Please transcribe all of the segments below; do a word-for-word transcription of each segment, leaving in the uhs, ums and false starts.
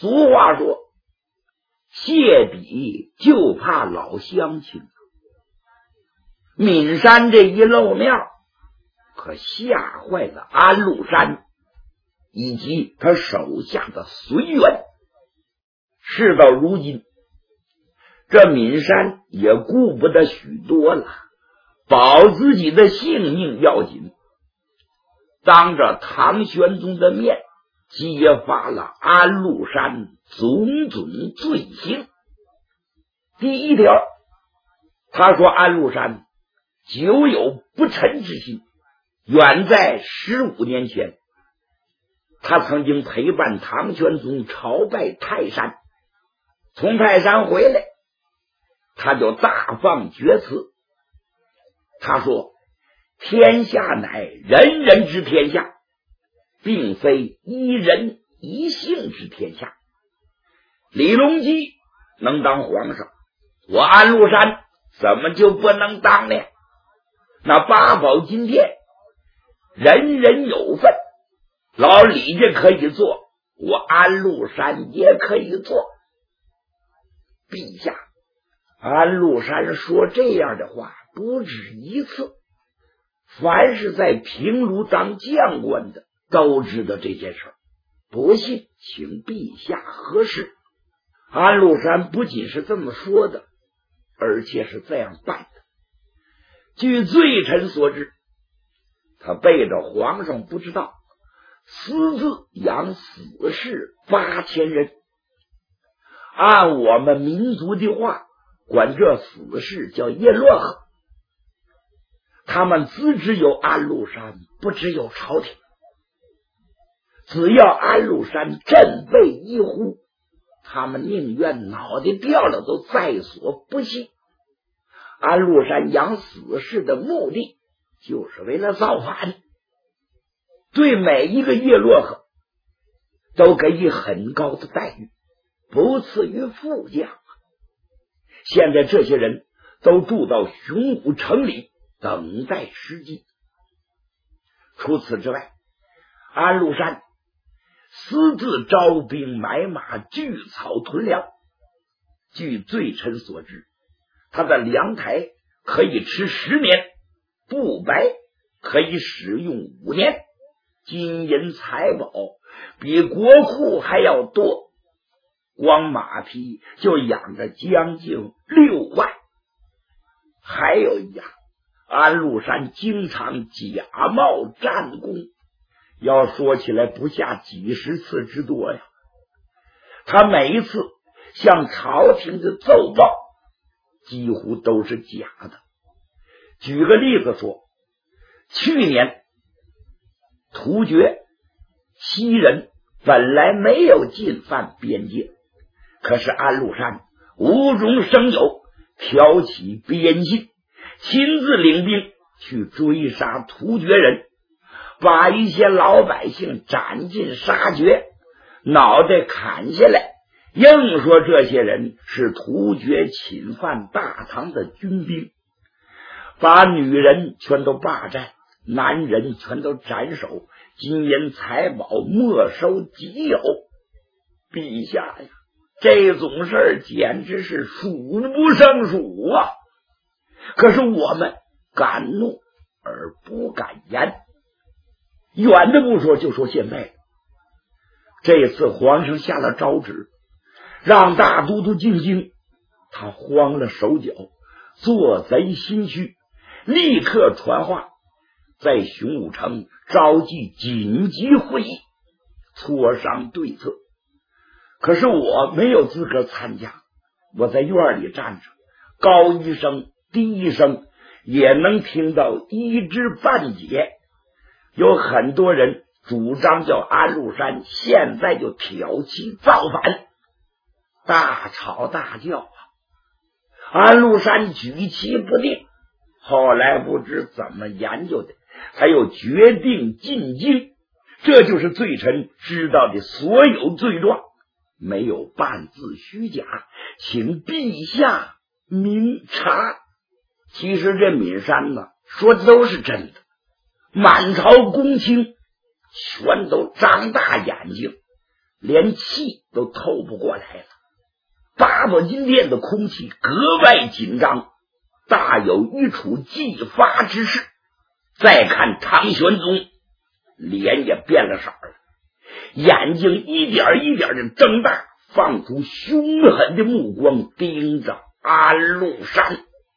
俗话说，谢笔就怕老乡亲。岷山这一露面，可吓坏了安禄山以及他手下的随员。事到如今，这岷山也顾不得许多了，保自己的性命要紧，当着唐玄宗的面揭发了安禄山种种罪行。第一条，他说安禄山久有不臣之心，远在十五年前，他曾经陪伴唐玄宗朝拜泰山，从泰山回来，他就大放厥词。他说，天下乃人人之天下，并非一人一姓之天下。李隆基能当皇上，我安禄山怎么就不能当呢？那八宝金殿人人有份，老李家可以做，我安禄山也可以做。陛下，安禄山说这样的话不止一次，凡是在平卢当将官的都知道这件事儿，不信请陛下核实。安禄山不仅是这么说的，而且是这样办的。据罪臣所知，他背着皇上不知道，私自养死士八千人。按我们民族的话，管这死士叫叶洛河。他们自只有安禄山，不只有朝廷。只要安禄山振背一呼，他们宁愿脑袋掉了都在所不惜。安禄山养死士的目的就是为了造反，对每一个叶洛河都给予很高的待遇，不次于副将。现在这些人都住到雄武城里等待时机。除此之外，安禄山私自招兵买马，聚草屯粮。据罪臣所知，他的粮台可以吃十年，布白可以使用五年，金银财宝比国库还要多，光马匹就养着将近六万。还有一样，安禄山经常假冒战功，要说起来不下几十次之多呀。他每一次向朝廷的奏报几乎都是假的。举个例子说，去年突厥西人本来没有进犯边界，可是安禄山无中生有，挑起边信，亲自领兵去追杀突厥人，把一些老百姓斩尽杀绝，脑袋砍下来，硬说这些人是突厥侵犯大唐的军兵，把女人全都霸占，男人全都斩首，金银财宝没收己有。陛下呀，这种事儿简直是数不胜数啊！可是我们敢怒而不敢言。远的不说，就说现在，这次皇上下了诏旨，让大都督进京，他慌了手脚，做贼心虚，立刻传话，在雄武城召集紧急会议，磋商对策。可是我没有资格参加，我在院里站着，高一声低一声也能听到一知半解。有很多人主张叫安禄山现在就挑起造反，大吵大叫啊！安禄山举棋不定，后来不知怎么研究的，才又决定进京。这就是罪臣知道的所有罪状，没有半字虚假，请陛下明察。其实这岷山呢，说的都是真的，满朝公卿全都张大眼睛， 连气都透不过来了。八宝金殿的空气格外紧张，大有欲处即发之势。再看唐玄宗，脸也变了色了，眼睛一点一点的睁大，放出凶狠的目光盯着安禄山。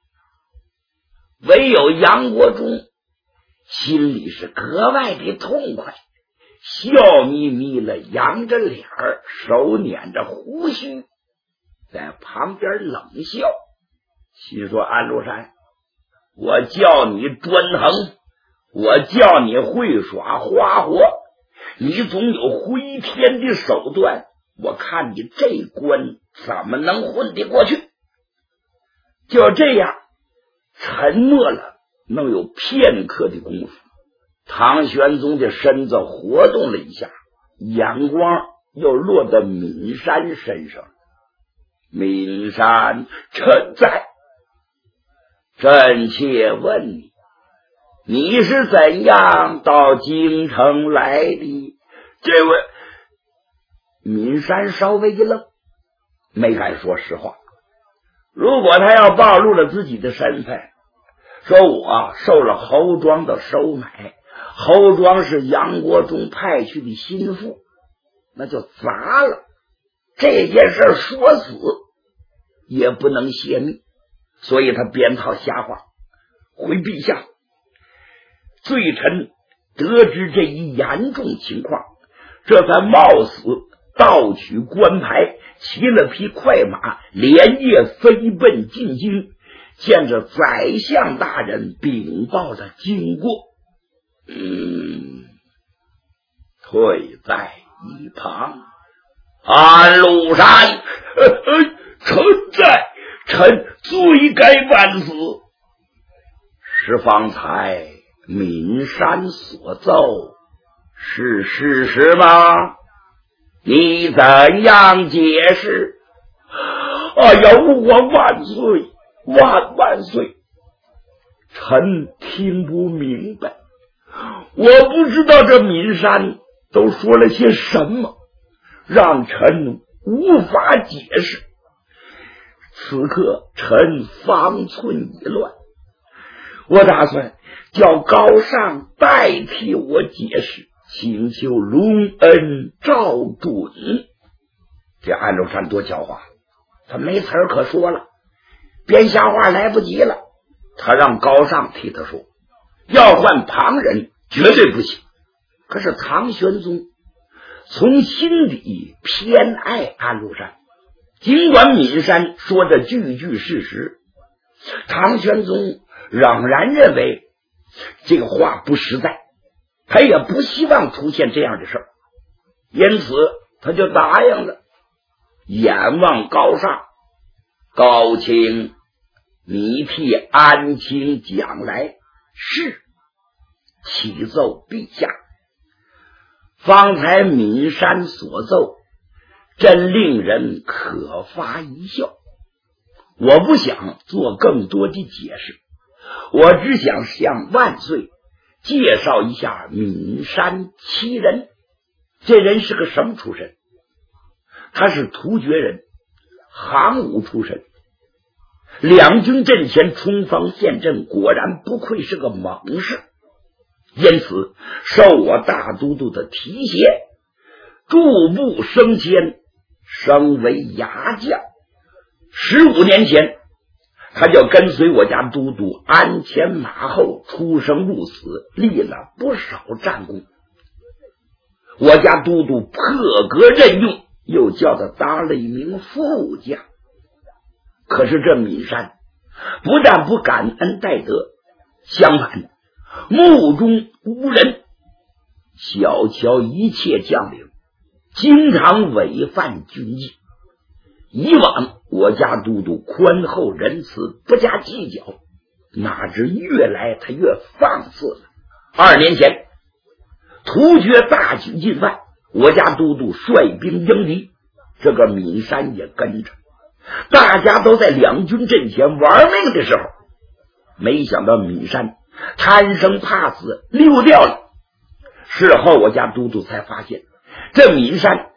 唯有杨国忠心里是格外的痛快，笑眯眯的扬着脸儿，手捻着胡须，在旁边冷笑，心说：安禄山，我叫你专横，我叫你会耍花活，你总有回天的手段，我看你这关怎么能混得过去。就这样沉默了能有片刻的功夫，唐玄宗的身子活动了一下，眼光又落到闵山身上。闵山，臣在。朕且问你，你是怎样到京城来的？这位闵山稍微一愣，没敢说实话。如果他要暴露了自己的身份，说我受了侯庄的收买，侯庄是杨国忠派去的心腹，那就砸了。这件事说死也不能泄密，所以他编套瞎话。回陛下，罪臣得知这一严重情况，这才冒死盗取官牌，骑了匹快马，连夜飞奔进京，见着宰相大人禀报了经过。嗯，退在一旁。安禄山，呃呃，臣在，臣罪该万死。是方才闵山所奏是事实吗？你怎样解释？哎呀，我万岁，万万岁！臣听不明白，我不知道这闵山都说了些什么，让臣无法解释。此刻臣方寸已乱，我打算叫高尚代替我解释，请求隆恩照准。这安禄山多狡猾，他没词儿可说了，编瞎话来不及了。他让高尚替他说，要换旁人绝对不行。可是唐玄宗从心底偏爱安禄山，尽管闵山说的句句事实，唐玄宗仍然认为这个话不实在，他也不希望出现这样的事儿，因此他就答应了。眼望高尚，高卿，你替安亲讲来。是，启奏陛下。方才闵山所奏，真令人可发一笑。我不想做更多的解释，我只想向万岁介绍一下闵山七人。这人是个什么出身？他是突厥人，行伍出身，两军阵前冲锋陷阵，果然不愧是个猛士。因此受我大都督的提携，逐步升迁，升为牙将。十五年前，他就跟随我家都督鞍前马后，出生入死，立了不少战功。我家都督破格任用，又叫他当了一名副将。可是这闵山不但不感恩戴德，相反目中无人，小瞧一切将领，经常违犯军纪。以往我家都督宽厚仁慈，不加计较，哪知越来他越放肆了。二年前突厥大举进犯，我家都督率兵迎敌，这个闵山也跟着，大家都在两军阵前玩命的时候，没想到闵山贪生怕死溜掉了。事后我家都督才发现，这闵山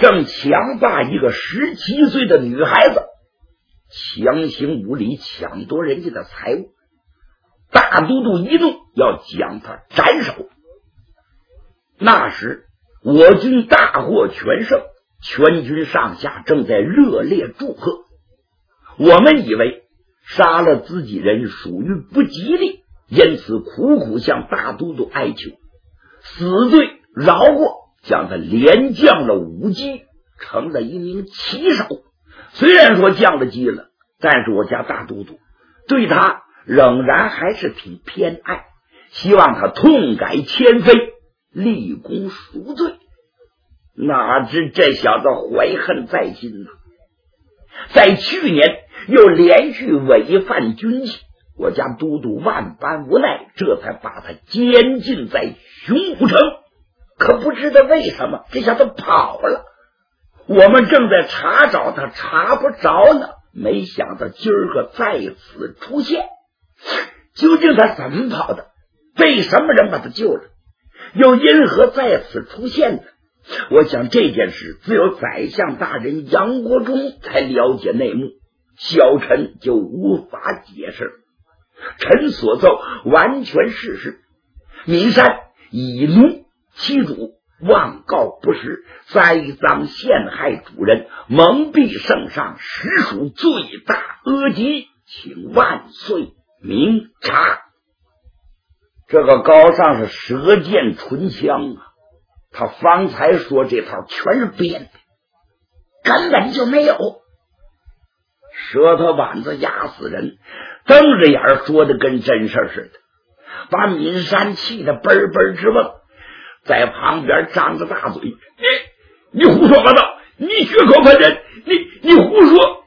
正强霸一个十七岁的女孩子，强行无理抢夺人家的财物。大都督一怒，要将他斩首。那时我军大获全胜，全军上下正在热烈祝贺。我们以为杀了自己人属于不吉利，因此苦苦向大都督哀求，死罪饶过，将他连降了五级，成了一名骑手。虽然说降了级了，但是我家大都督对他仍然还是挺偏爱，希望他痛改前非，立功赎罪。哪知这小子怀恨在心呐，在去年又连续违反军纪，我家都督万般无奈，这才把他监禁在熊虎城。可不知道为什么这小子跑了，我们正在查找他，查不着呢。没想到今儿个再次出现，究竟他怎么跑的？被什么人把他救了？又因何再次出现的？我想这件事只有宰相大人杨国忠才了解内幕，小臣就无法解释。臣所奏完全事实，岷山以奴欺主，妄告不实，栽赃陷害主人，蒙蔽圣上，实属罪大恶极，请万岁明察。这个高尚是舌剑唇枪啊，他方才说这套全是编的，根本就没有。舌头板子压死人，瞪着眼说的跟真事似的，把岷山气得嘣嘣直蹦，在旁边张着大嘴，你你胡说八道，你血口喷人，你你胡说。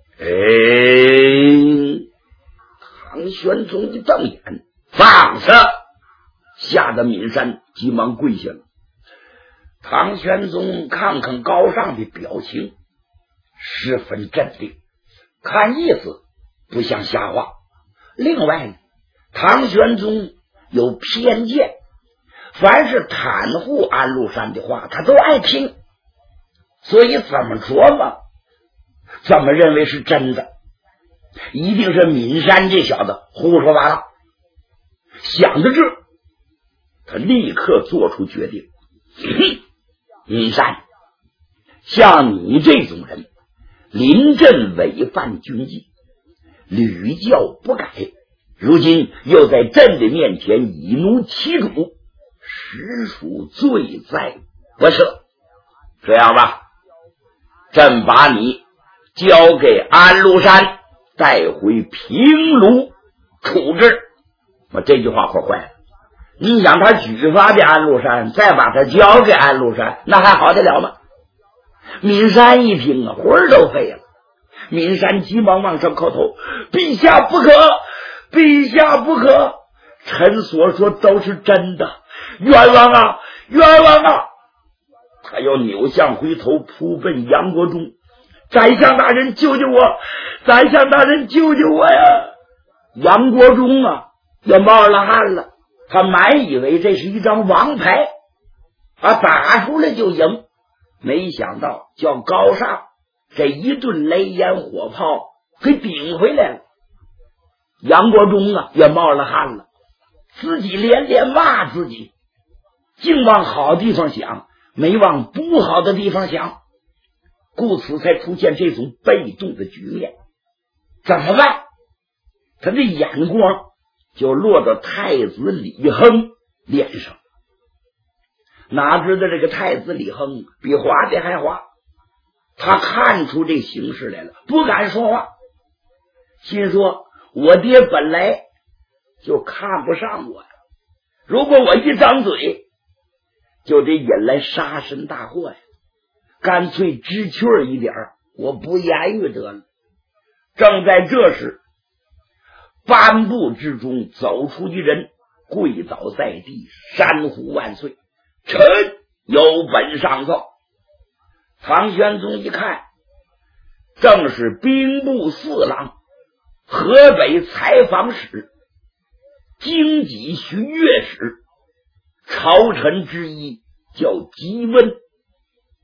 哎，唐玄宗一瞪眼，放下，吓得岷山急忙跪下了。唐玄宗看看高尚的表情，十分镇定，看意思不像瞎话。另外呢，唐玄宗有偏见，凡是袒护安禄山的话他都爱听，所以怎么琢磨怎么认为是真的，一定是岷山这小子胡说八道。想到这，他立刻做出决定，岷山，像你这种人临阵违反军纪，屡教不改，如今又在朕的面前以奴欺主，实属罪在不赦。这样吧，朕把你交给安禄山，带回平卢处置。我这句话可坏了，你想他举发的安禄山，再把他交给安禄山，那还好得了吗？岷山一听啊，魂儿都废了。岷山急忙往上叩头，陛下不可，陛下不可，臣所说都是真的，冤枉啊，冤枉啊！他又扭向回头扑奔杨国忠，宰相大人救救我，宰相大人救救我呀！杨国忠啊也冒了汗了，他满以为这是一张王牌啊，打出来就赢，没想到叫高尚这一顿雷烟火炮给顶回来了。杨国忠啊也冒了汗了，自己连连骂自己，净往好地方想，没往不好的地方想，故此才出现这种被动的局面。怎么办？他的眼光就落到太子李亨脸上。哪知道这个太子李亨比滑的还滑，他看出这形势来了，不敢说话，心说我爹本来就看不上我呀，如果我一张嘴就得引来杀身大祸呀，干脆知趣儿一点，我不言语得了。正在这时，颁布之中走出一人，跪倒在地，山呼万岁，臣有本上奏。唐玄宗一看，正是兵部侍郎、河北采访使、京畿巡阅使，朝臣之一，叫吉温。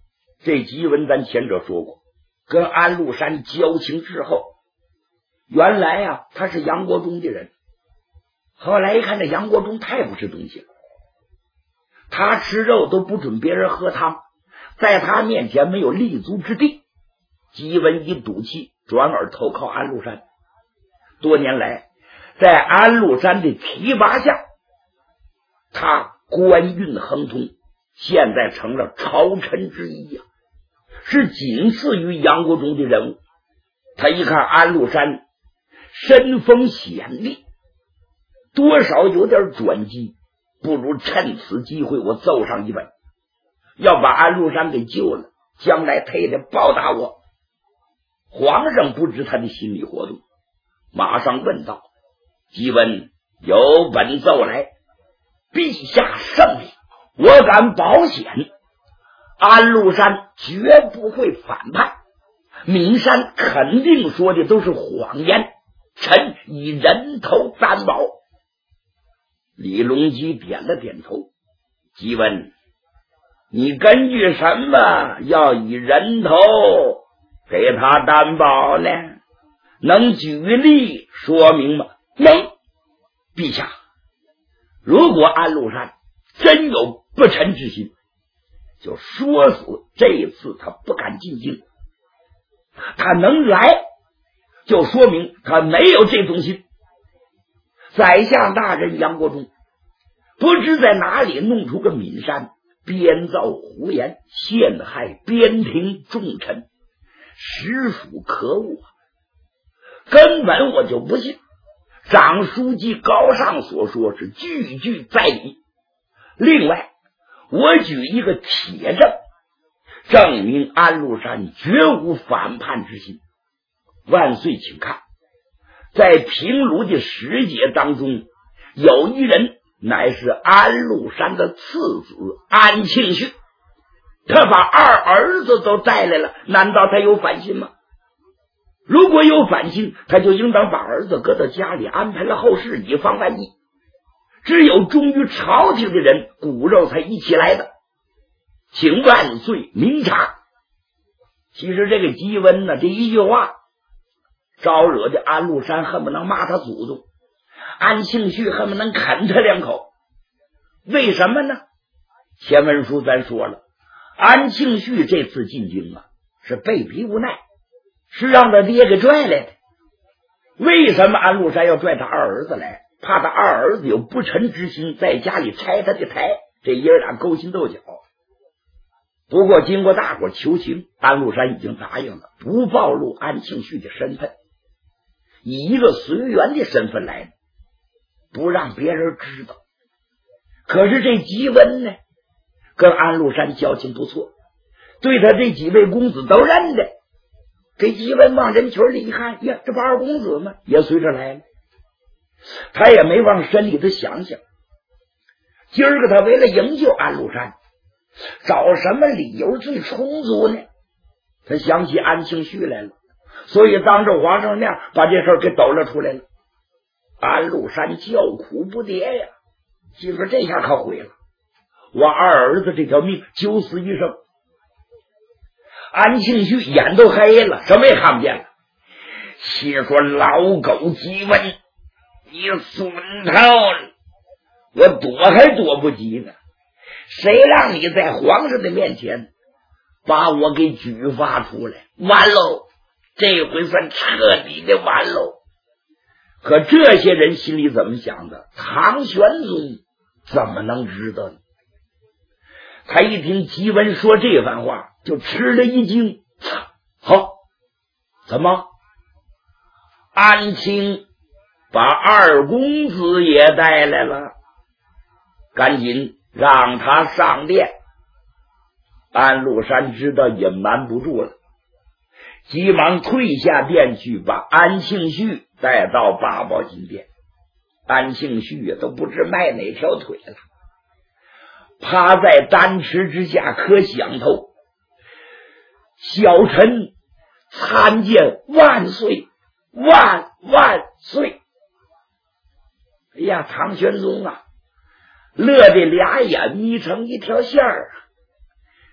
这吉文咱前者说过，跟安禄山交情之后，原来呀、啊、他是杨国忠的人，后来一看这杨国忠太不是东西了，他吃肉都不准别人喝汤，在他面前没有立足之地。吉文一赌气，转而投靠安禄山。多年来，在安禄山的提拔下，他官运亨通，现在成了朝臣之一呀、啊，是仅次于杨国忠的人物。他一看安禄山身风显力，多少有点转机，不如趁此机会我奏上一本，要把安禄山给救了，将来他也得报答我。皇上不知他的心理活动，马上问道：吉文有本奏来，陛下圣明，我敢保险，安禄山绝不会反叛，闵山肯定说的都是谎言，臣以人头担保。李隆基点了点头。吉文，你根据什么要以人头给他担保呢？能举例说明吗？能。陛下，如果安禄山真有不臣之心，就说死这一次他不敢进京，他能来就说明他没有这种心。宰相大人杨国忠不知在哪里弄出个闵山，编造胡言，陷害边庭重臣，实属可恶，根本我就不信长书记高尚所说是句句在理。另外，我举一个铁证，证明安禄山绝无反叛之心。万岁，请看，在平卢的使节当中，有一人乃是安禄山的次子安庆绪，他把二儿子都带来了，难道他有反心吗？如果有反心，他就应当把儿子搁到家里，安排了后事，以防万一。只有忠于朝廷的人，骨肉才一起来的，请万岁明察。其实这个吉文呢，这一句话招惹的安禄山恨不能骂他祖宗，安庆绪恨不能啃他两口。为什么呢？前文书咱说了，安庆绪这次进京啊，是被逼无奈，是让他爹给拽来的。为什么安禄山要拽他二儿子来？怕他二儿子有不臣之心，在家里拆他的台，这爷儿俩勾心斗角。不过经过大伙求情，安禄山已经答应了，不暴露安庆绪的身份，以一个随员的身份来，不让别人知道。可是这吉文呢，跟安禄山交情不错，对他这几位公子都认得。这吉文往人群里一看，呀，这不二公子吗？也随着来了。他也没往深里头想想，今儿个他为了营救安禄山，找什么理由最充足呢？他想起安庆绪来了，所以当着皇上面把这事儿给抖了出来了。安禄山叫苦不迭呀，心说这下可毁了，我二儿子这条命九死一生。安庆绪眼都黑了，什么也看不见了，心说老狗吉文，你损头了，我躲还躲不及呢，谁让你在皇上的面前把我给举发出来，完喽，这回算彻底的完喽。可这些人心里怎么想的？唐玄宗怎么能知道呢？他一听吉文说这番话，就吃了一惊。好，怎么安庆把二公子也带来了？赶紧让他上殿。安禄山知道隐瞒不住了，急忙退下殿去，把安庆绪带到八宝金殿。安庆绪也都不知迈哪条腿了，趴在丹池之下磕响头，小臣参见万岁，万万岁。哎呀，唐玄宗啊，乐得俩眼眯成一条线儿啊！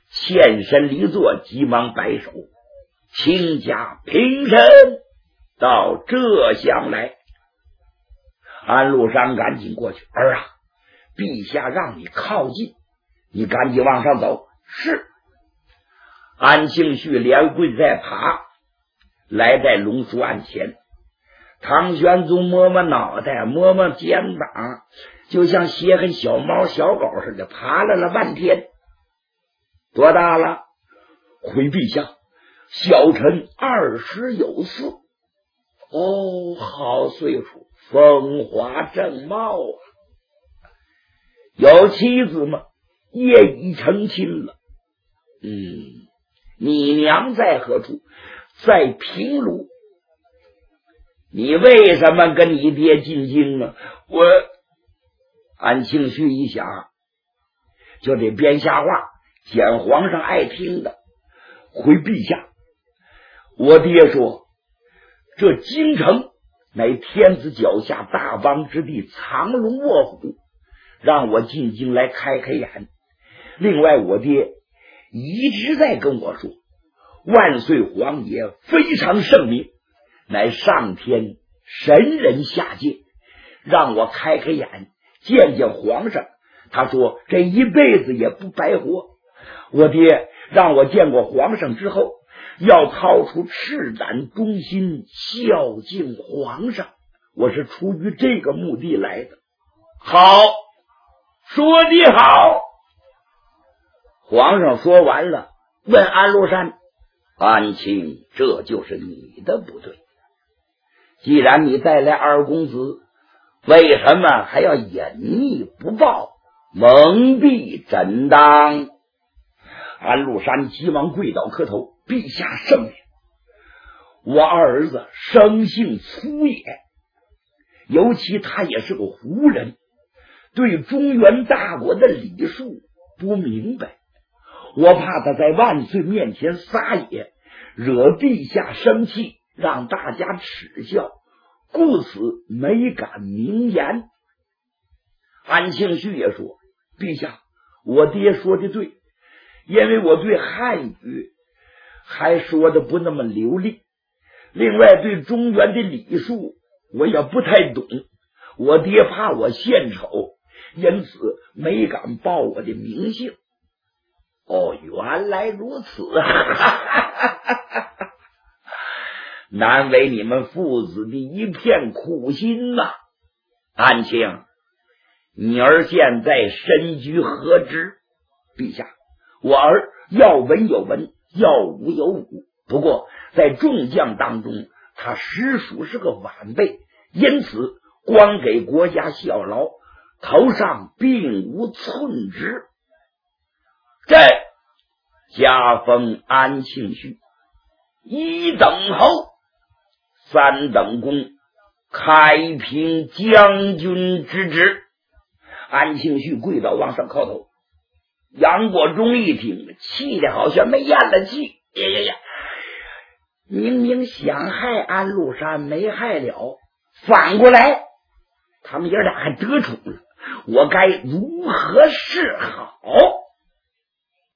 欠身离座，急忙摆手，请假平身，到这厢来。安禄山赶紧过去，儿啊，陛下让你靠近，你赶紧往上走。是。安庆绪连跪再爬，来在龙书案前。唐玄宗摸摸脑袋，摸摸肩膀，就像歇跟小猫小狗似的，爬了了半天。多大了？回陛下，小臣二十有四。哦，好岁数，风华正茂啊！有妻子吗？业已成亲了。嗯，你娘在何处？在平卢。你为什么跟你爹进京呢？我安庆绪一想，就得编瞎话，捡皇上爱听的。回陛下，我爹说这京城乃天子脚下大邦之地，藏龙卧虎，让我进京来开开眼。另外我爹一直在跟我说，万岁皇爷非常圣明，乃上天神人下界，让我开开眼，见见皇上。他说这一辈子也不白活。我爹让我见过皇上之后，要掏出赤胆忠心孝敬皇上，我是出于这个目的来的。好，说的好。皇上说完了，问安禄山，安庆，这就是你的不对。既然你带来二公子，为什么还要隐匿不报，蒙蔽真当？安禄山急忙跪倒磕头，陛下圣明，我二儿子生性粗野，尤其他也是个胡人，对中原大国的礼数不明白，我怕他在万岁面前撒野，惹陛下生气，让大家耻笑，故此没敢明言。安庆绪也说，陛下，我爹说的对，因为我对汉语还说的不那么流利，另外对中原的礼数我也不太懂，我爹怕我献丑，因此没敢报我的名姓。哦，原来如此难为你们父子的一片苦心呐、啊！安庆，你儿现在身居何职？陛下，我儿要文有文，要武有武，不过在众将当中，他实属是个晚辈，因此光给国家效劳，头上并无寸职。这加封安庆绪一等侯，三等功，开平将军之职。安庆绪跪倒往上叩头。杨国忠一听，气得好像没咽了气，呀呀呀！明明想害安禄山没害了，反过来他们爷俩还得宠了，我该如何是好？